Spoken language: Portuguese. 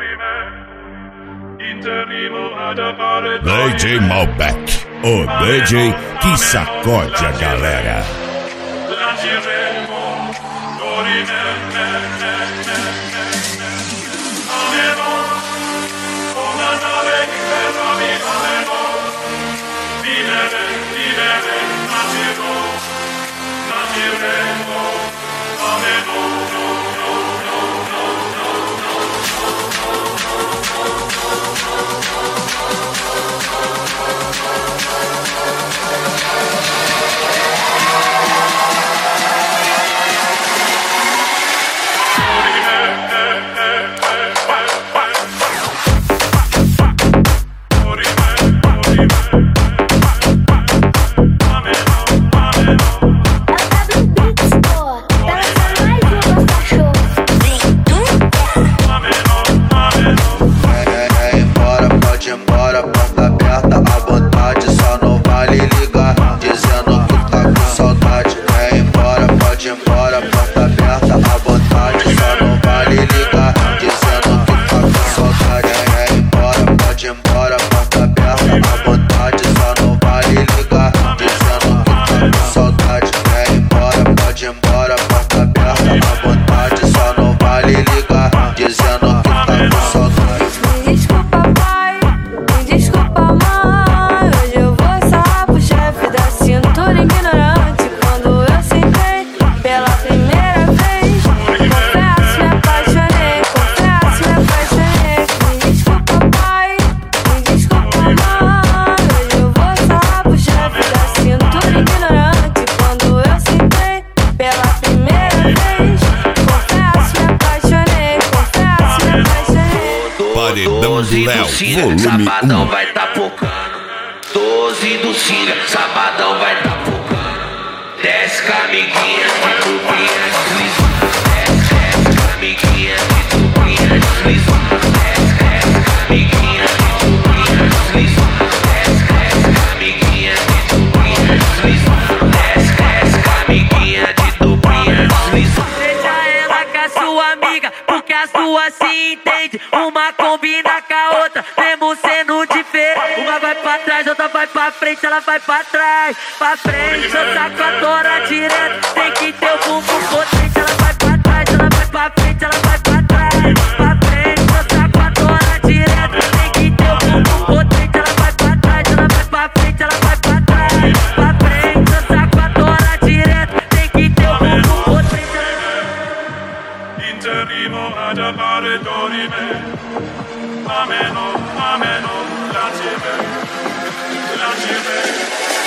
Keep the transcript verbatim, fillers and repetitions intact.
D J Malbec, o D J que sacode a galera. doze do Cília, sabadão vai tá focando. doze do Cília, sabadão vai tá focando. Desce com a amiguinha de tubinha deslizando. Desce, desce com a amiguinha de tubinha deslizando. Desce, desce com a amiguinha de tubinha deslizando. Desce, desce com a amiguinha de tubinha deslizando. Desce, desce com a amiguinha de tubinha deslizando. Deixa ela com a sua amiga, porque a sua se entende. Uma combina com a outra, mesmo sendo diferente. Uma vai pra trás, outra vai pra frente, ela vai pra trás, pra frente. Outra com a tora direto, tem que ter o bumbum potente. Ela vai pra trás, ela vai pra frente, ela vai pra trás, pra frente. Outra com a tora direto, tem que ter o bumbum potente. Ela vai pra trás, ela vai pra frente, ela vai pra trás, pra frente. Outra com a tora direto, tem que ter o bumbum potente. Interrimo ad appare dorime. Ameno, ameno, lancive, lancive.